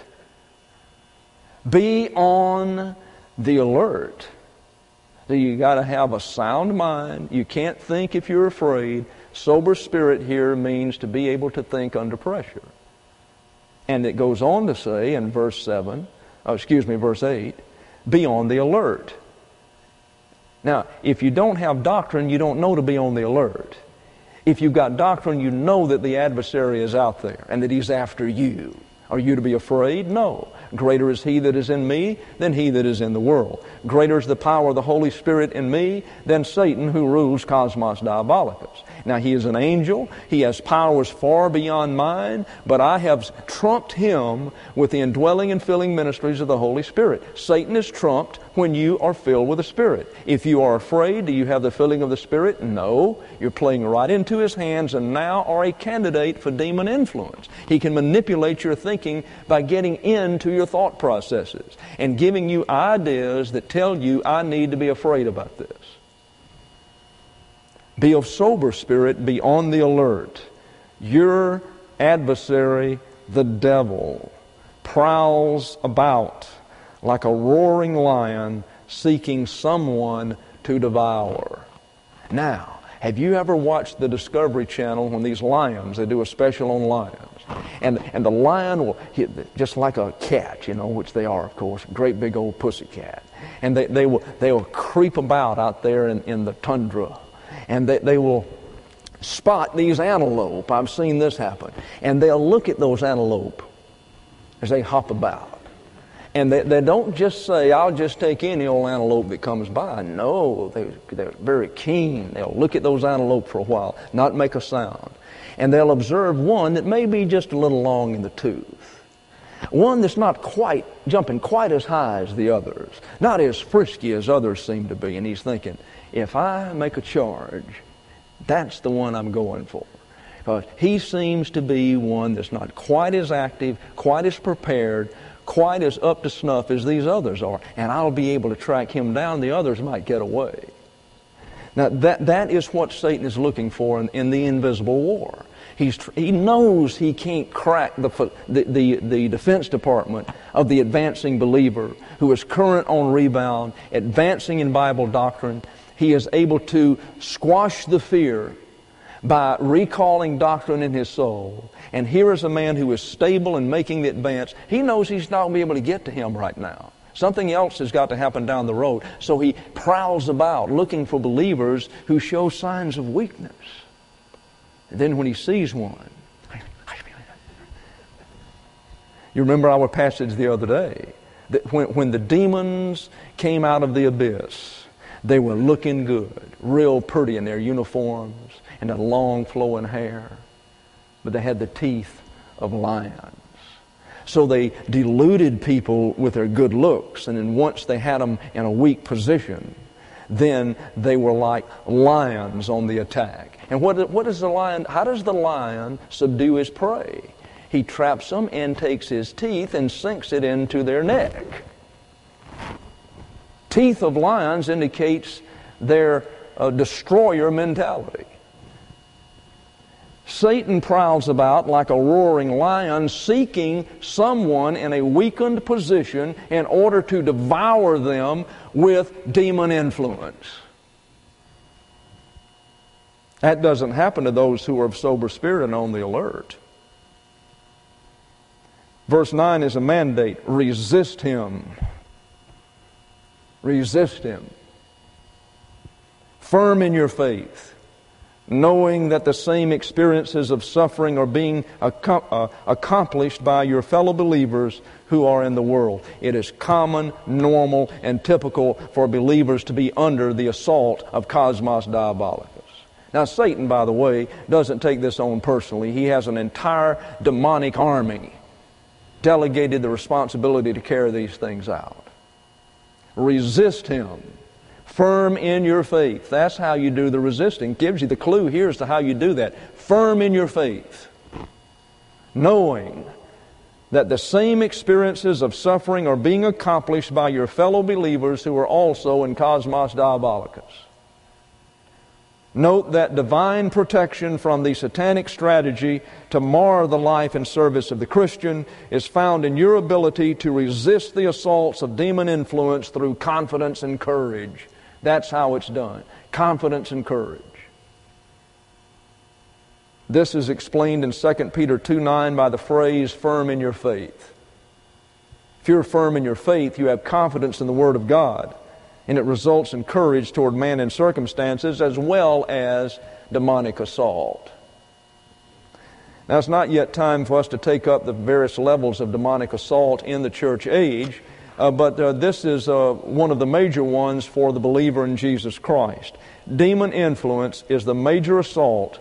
Be on the alert. So you got to have a sound mind. You can't think if you're afraid. Sober spirit here means to be able to think under pressure. And it goes on to say in verse 8, be on the alert. Now, if you don't have doctrine, you don't know to be on the alert. If you've got doctrine, you know that the adversary is out there and that he's after you. Are you to be afraid? No. Greater is He that is in me than he that is in the world. Greater is the power of the Holy Spirit in me than Satan who rules Cosmos Diabolicus. Now, he is an angel. He has powers far beyond mine, but I have trumped him with the indwelling and filling ministries of the Holy Spirit. Satan is trumped when you are filled with the Spirit. If you are afraid, do you have the filling of the Spirit? No. You're playing right into his hands and now are a candidate for demon influence. He can manipulate your thinking by getting into your thought processes and giving you ideas that tell you, I need to be afraid about this. Be of sober spirit, be on the alert. Your adversary, the devil, prowls about like a roaring lion seeking someone to devour. Now, have you ever watched the Discovery Channel when these lions, they do a special on lions? And the lion will hit just like a cat, which they are, of course, great big old pussy cat. And they will creep about out there in the tundra. And they will spot these antelope. I've seen this happen. And they'll look at those antelope as they hop about. And they don't just say, I'll just take any old antelope that comes by. No, they're very keen. They'll look at those antelope for a while, not make a sound. And they'll observe one that may be just a little long in the tooth. One that's not quite jumping quite as high as the others. Not as frisky as others seem to be. And he's thinking, if I make a charge, that's the one I'm going for. Because he seems to be one that's not quite as active, quite as prepared, quite as up to snuff as these others are. And I'll be able to track him down. The others might get away. Now, that is what Satan is looking for in the invisible war. He knows he can't crack the Defense Department of the advancing believer who is current on rebound, advancing in Bible doctrine. He is able to squash the fear by recalling doctrine in his soul. And here is a man who is stable and making the advance. He knows he's not going to be able to get to him right now. Something else has got to happen down the road. So he prowls about looking for believers who show signs of weakness. And then when he sees one, you remember our passage the other day, that when the demons came out of the abyss, they were looking good, real pretty in their uniforms and their long flowing hair, but they had the teeth of lions. So they deluded people with their good looks, and then once they had them in a weak position, Then they were like lions on the attack. And what does the lion, how does the lion subdue his prey? He traps them and takes his teeth and sinks it into their neck. Teeth of lions indicates their destroyer mentality. Satan prowls about like a roaring lion, seeking someone in a weakened position in order to devour them with demon influence. That doesn't happen to those who are of sober spirit and on the alert. Verse 9 is a mandate. Resist him. Resist him. Firm in your faith, knowing that the same experiences of suffering are being accomplished by your fellow believers who are in the world. It is common, normal, and typical for believers to be under the assault of Cosmos Diabolicus. Now, Satan, by the way, doesn't take this on personally. He has an entire demonic army delegated the responsibility to carry these things out. Resist him. Firm in your faith. That's how you do the resisting. Gives you the clue here as to how you do that. Firm in your faith. Knowing that the same experiences of suffering are being accomplished by your fellow believers who are also in Cosmos Diabolicus. Note that divine protection from the satanic strategy to mar the life and service of the Christian is found in your ability to resist the assaults of demon influence through confidence and courage. That's how it's done. Confidence and courage. This is explained in 2 Peter 2:9 by the phrase, firm in your faith. If you're firm in your faith, you have confidence in the Word of God, and it results in courage toward man and circumstances as well as demonic assault. Now, it's not yet time for us to take up the various levels of demonic assault in the church age, but this is one of the major ones for the believer in Jesus Christ. Demon influence is the major assault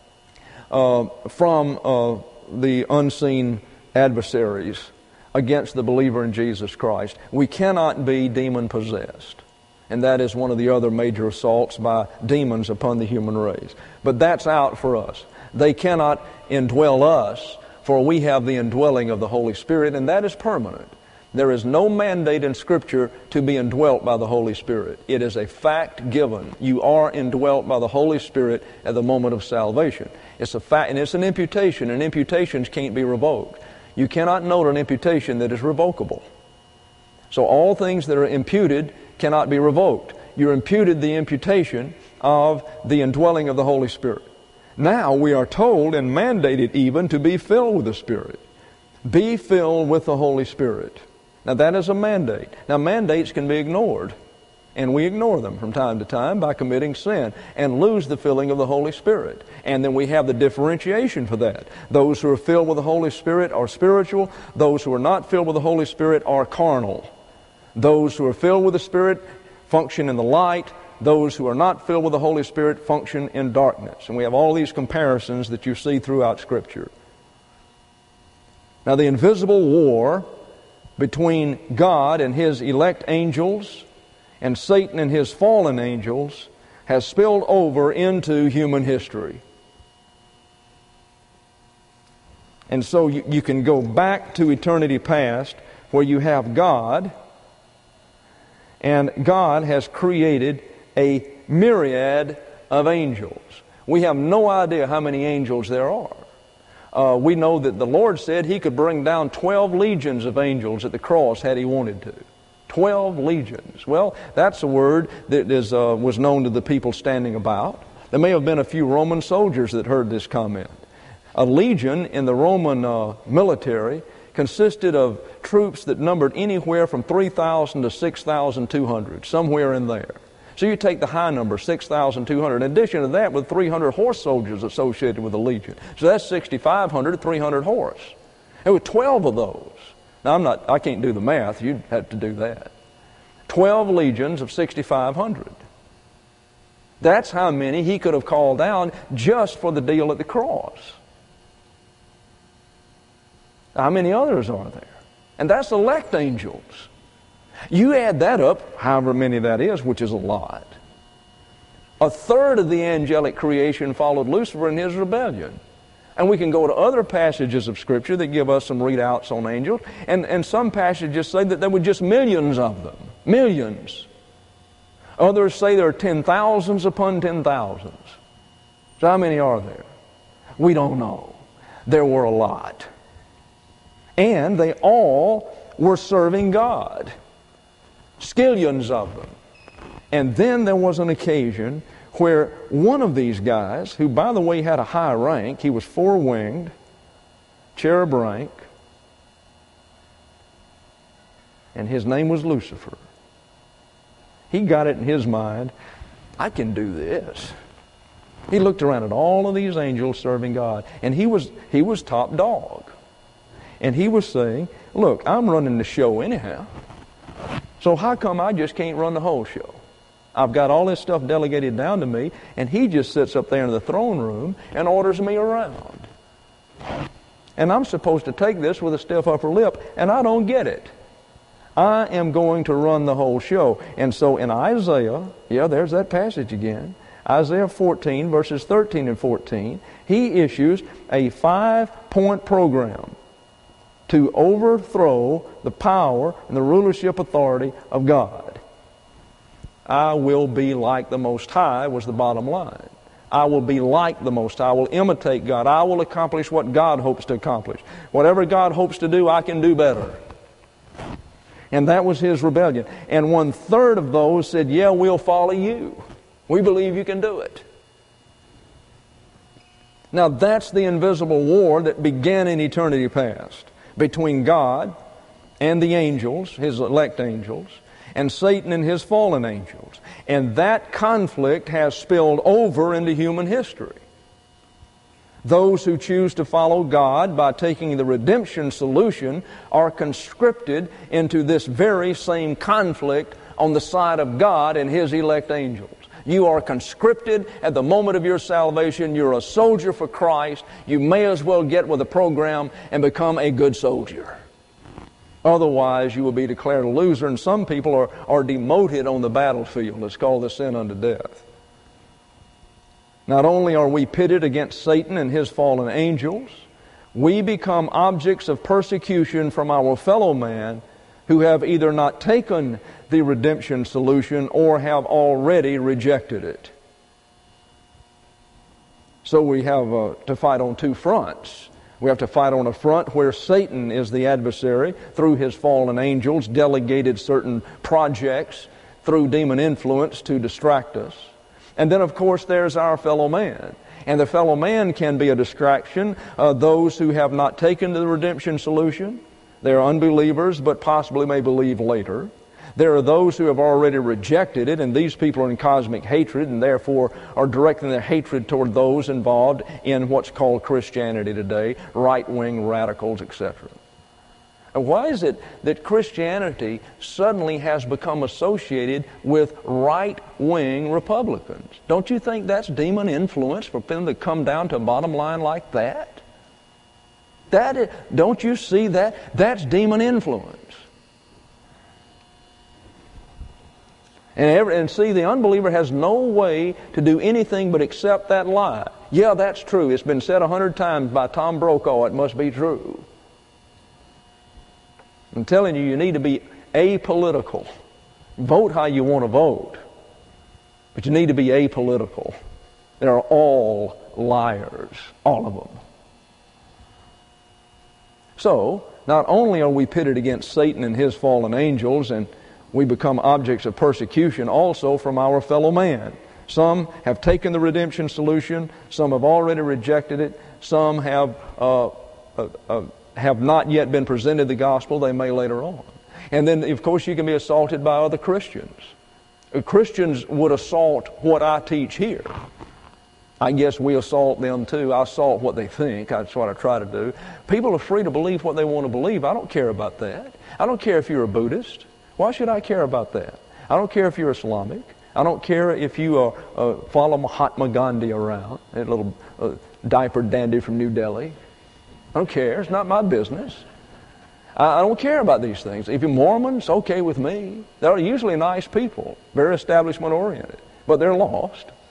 from the unseen adversaries against the believer in Jesus Christ. We cannot be demon-possessed. And that is one of the other major assaults by demons upon the human race. But that's out for us. They cannot indwell us, for we have the indwelling of the Holy Spirit, and that is permanent. There is no mandate in Scripture to be indwelt by the Holy Spirit. It is a fact given. You are indwelt by the Holy Spirit at the moment of salvation. It's a fact, and it's an imputation, and imputations can't be revoked. You cannot note an imputation that is revocable. So all things that are imputed cannot be revoked. You're imputed the imputation of the indwelling of the Holy Spirit. Now we are told and mandated even to be filled with the Spirit. Be filled with the Holy Spirit. Now that is a mandate. Now mandates can be ignored, and we ignore them from time to time by committing sin and lose the filling of the Holy Spirit. And then we have the differentiation for that. Those who are filled with the Holy Spirit are spiritual. Those who are not filled with the Holy Spirit are carnal. Those who are filled with the Spirit function in the light. Those who are not filled with the Holy Spirit function in darkness. And we have all these comparisons that you see throughout Scripture. Now the invisible war between God and His elect angels and Satan and his fallen angels has spilled over into human history. And so you can go back to eternity past where you have God, and God has created a myriad of angels. We have no idea how many angels there are. We know that the Lord said He could bring down 12 legions of angels at the cross had He wanted to. 12 legions. Well, that's a word that was known to the people standing about. There may have been a few Roman soldiers that heard this comment. A legion in the Roman military consisted of troops that numbered anywhere from 3,000 to 6,200, somewhere in there. So you take the high number, 6,200. In addition to that, with 300 horse soldiers associated with the legion. So that's 6,500, 300 horse. There were 12 of those. Now I can't do the math. You'd have to do that. 12 legions of 6,500. That's how many He could have called down just for the deal at the cross. How many others are there? And that's elect angels. You add that up, however many that is, which is a lot. A third of the angelic creation followed Lucifer in his rebellion. And we can go to other passages of Scripture that give us some readouts on angels. And some passages say that there were just millions of them. Millions. Others say there are 10,000s upon 10,000s. So how many are there? We don't know. There were a lot. And they all were serving God. Skillions of them. And then there was an occasion where one of these guys, who by the way had a high rank, he was four-winged, cherub rank, and his name was Lucifer. He got it in his mind, I can do this. He looked around at all of these angels serving God, and he was top dog. And he was saying, look, I'm running the show anyhow, so how come I just can't run the whole show? I've got all this stuff delegated down to me, and he just sits up there in the throne room and orders me around. And I'm supposed to take this with a stiff upper lip, and I don't get it. I am going to run the whole show. And so in Isaiah, there's that passage again, Isaiah 14, verses 13 and 14, he issues a 5-point program to overthrow the power and the rulership authority of God. I will be like the Most High was the bottom line. I will be like the Most High. I will imitate God. I will accomplish what God hopes to accomplish. Whatever God hopes to do, I can do better. And that was his rebellion. And 1/3 of those said, yeah, we'll follow you. We believe you can do it. Now that's the invisible war that began in eternity past between God and the angels, his elect angels, and Satan and his fallen angels. And that conflict has spilled over into human history. Those who choose to follow God by taking the redemption solution are conscripted into this very same conflict on the side of God and his elect angels. You are conscripted at the moment of your salvation. You're a soldier for Christ. You may as well get with the program and become a good soldier. Otherwise, you will be declared a loser, and some people are demoted on the battlefield. It's called the sin unto death. Not only are we pitted against Satan and his fallen angels, we become objects of persecution from our fellow man who have either not taken the redemption solution or have already rejected it. So we have to fight on two fronts. We have to fight on a front where Satan is the adversary through his fallen angels, delegated certain projects through demon influence to distract us. And then, of course, there's our fellow man. And the fellow man can be a distraction. Those who have not taken the redemption solution, they're unbelievers, but possibly may believe later. There are those who have already rejected it, and these people are in cosmic hatred and therefore are directing their hatred toward those involved in what's called Christianity today, right-wing radicals, etc. And why is it that Christianity suddenly has become associated with right-wing Republicans? Don't you think that's demon influence for them to come down to a bottom line like that? Don't you see that? That's demon influence. And see, the unbeliever has no way to do anything but accept that lie. Yeah, that's true. It's been said 100 times by Tom Brokaw. It must be true. I'm telling you, you need to be apolitical. Vote how you want to vote. But you need to be apolitical. They're all liars. All of them. So, not only are we pitted against Satan and his fallen angels, and we become objects of persecution also from our fellow man. Some have taken the redemption solution. Some have already rejected it. Some have not yet been presented the gospel. They may later on. And then, of course, you can be assaulted by other Christians. Christians would assault what I teach here. I guess we assault them too. I assault what they think. That's what I try to do. People are free to believe what they want to believe. I don't care about that. I don't care if you're a Buddhist. Why should I care about that? I don't care if you're Islamic. I don't care if you follow Mahatma Gandhi around, that little diaper dandy from New Delhi. I don't care. It's not my business. I don't care about these things. If you're Mormon, it's okay with me. They're usually nice people, very establishment-oriented, but they're lost.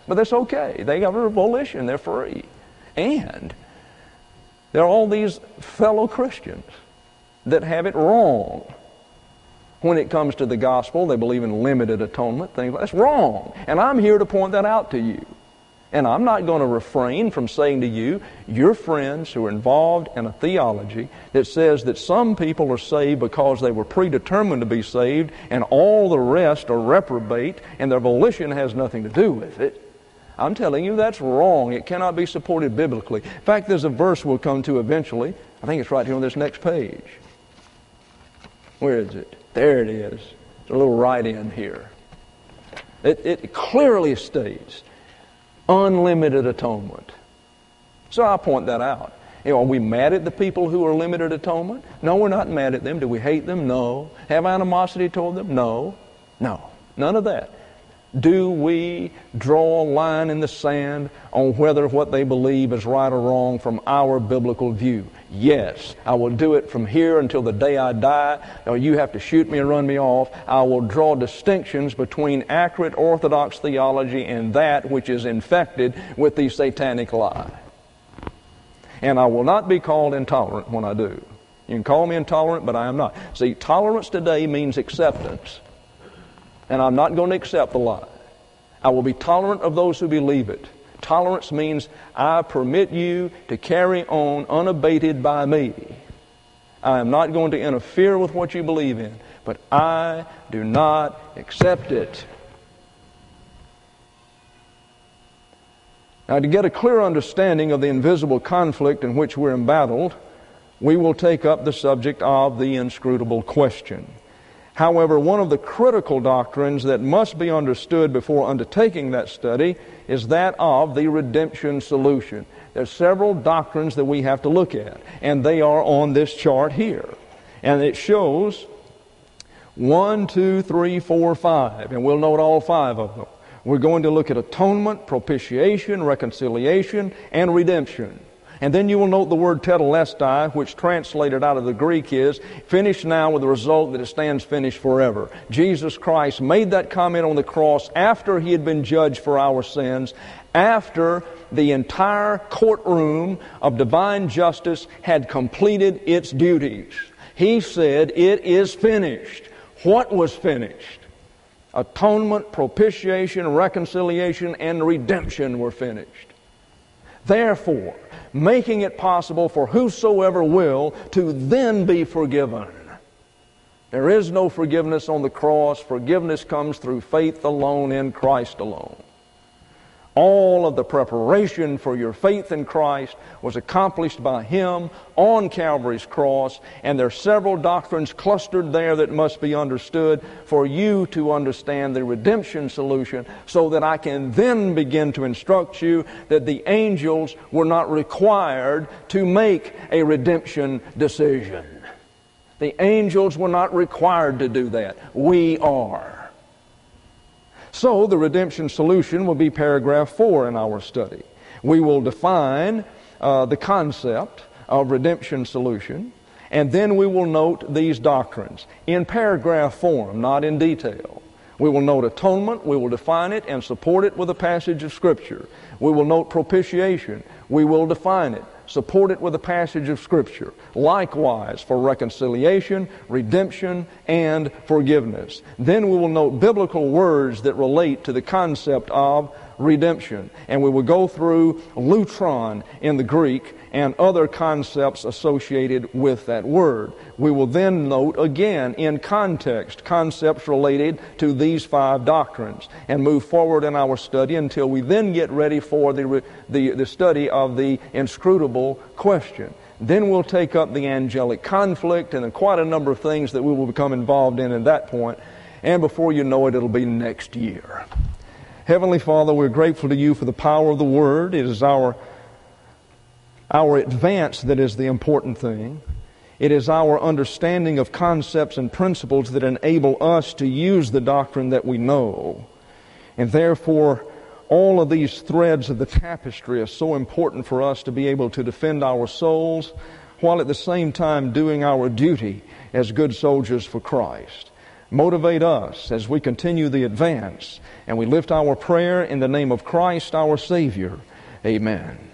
But that's okay. They have a volition. They're free. And there are all these fellow Christians that have it wrong. When it comes to the gospel, they believe in limited atonement, things like that. That's wrong. And I'm here to point that out to you. And I'm not going to refrain from saying to you, your friends who are involved in a theology that says that some people are saved because they were predetermined to be saved and all the rest are reprobate and their volition has nothing to do with it. I'm telling you that's wrong. It cannot be supported biblically. In fact, there's a verse we'll come to eventually. I think it's right here on this next page. Where is it? There it is. It's a little write-in here. It clearly states unlimited atonement. So I'll point that out. Are we mad at the people who are limited atonement? No, we're not mad at them. Do we hate them? No. Have animosity toward them? No. No. None of that. Do we draw a line in the sand on whether what they believe is right or wrong from our biblical view? Yes. I will do it from here until the day I die. Or you have to shoot me and run me off. I will draw distinctions between accurate Orthodox theology and that which is infected with the satanic lie. And I will not be called intolerant when I do. You can call me intolerant, but I am not. See, tolerance today means acceptance. And I'm not going to accept the lie. I will be tolerant of those who believe it. Tolerance means I permit you to carry on unabated by me. I am not going to interfere with what you believe in, but I do not accept it. Now, to get a clear understanding of the invisible conflict in which we're embattled, we will take up the subject of the inscrutable question. However, one of the critical doctrines that must be understood before undertaking that study is that of the redemption solution. There's several doctrines that we have to look at, and they are on this chart here. And it shows 1, 2, 3, 4, 5, and we'll note all 5 of them. We're going to look at atonement, propitiation, reconciliation, and redemption. And then you will note the word tetelestai, which translated out of the Greek is finished now, with the result that it stands finished forever. Jesus Christ made that comment on the cross after He had been judged for our sins, after the entire courtroom of divine justice had completed its duties. He said, "It is finished." What was finished? Atonement, propitiation, reconciliation, and redemption were finished. Therefore, making it possible for whosoever will to then be forgiven. There is no forgiveness on the cross. Forgiveness comes through faith alone in Christ alone. All of the preparation for your faith in Christ was accomplished by Him on Calvary's cross, and there are several doctrines clustered there that must be understood for you to understand the redemption solution, so that I can then begin to instruct you that the angels were not required to make a redemption decision. The angels were not required to do that. We are. So the redemption solution will be paragraph 4 in our study. We will define the concept of redemption solution, and then we will note these doctrines in paragraph form, not in detail. We will note atonement, we will define it and support it with a passage of Scripture. We will note propitiation, we will define it, support it with a passage of Scripture. Likewise for reconciliation, redemption, and forgiveness. Then we will note biblical words that relate to the concept of redemption. And we will go through lutron in the Greek and other concepts associated with that word. We will then note again in context concepts related to these 5 doctrines and move forward in our study until we then get ready for the study of the inscrutable question. Then we'll take up the angelic conflict and quite a number of things that we will become involved in at that point. And before you know it, it'll be next year. Heavenly Father, we're grateful to You for the power of the Word. It is our advance that is the important thing. It is our understanding of concepts and principles that enable us to use the doctrine that we know. And therefore, all of these threads of the tapestry are so important for us to be able to defend our souls while at the same time doing our duty as good soldiers for Christ. motivate us as we continue the advance. And we lift our prayer in the name of Christ our Savior. Amen.